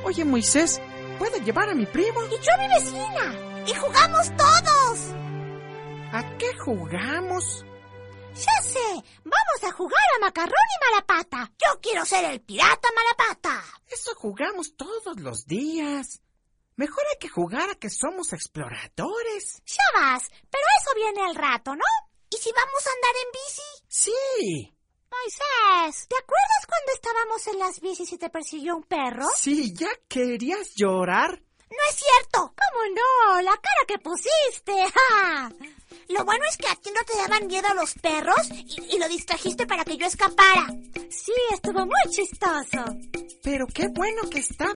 Oye, Moisés, ¿puedo llevar a mi primo? Y yo a mi vecina. Y jugamos todos. ¿A qué jugamos? Ya sé, vamos a jugar a macarrón y malapata. Yo quiero ser el pirata malapata. Eso jugamos todos los días. Mejor hay que jugar a que somos exploradores. Ya vas, pero eso viene al rato, ¿no? ¿Y si vamos a andar en bici? Sí. Moisés, ¿te acuerdas cuando estábamos en las bicis y te persiguió un perro? Sí, ¿ya querías llorar? ¡No es cierto! ¿Cómo no? La cara que pusiste. ¡Ja! Lo bueno es que a ti no te daban miedo los perros y lo distrajiste para que yo escapara. Sí, estuvo muy chistoso. Pero qué bueno que está